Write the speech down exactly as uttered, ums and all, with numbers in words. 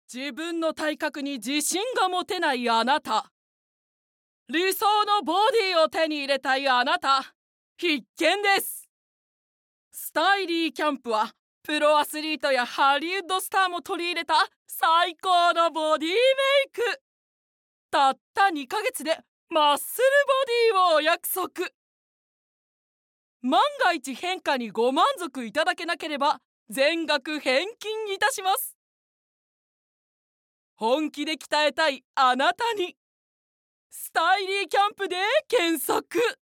自分の体格に自信が持てないあなた、理想のボディを手に入れたいあなた、必見です。スタイリーキャンプはプロアスリートやハリウッドスターも取り入れた最高のボディメイク。たったにかげつでマッスルボディをお約束。万が一変化にご満足いただけなければ全額返金いたします。本気で鍛えたいあなたに、スタイリーキャンプで検索。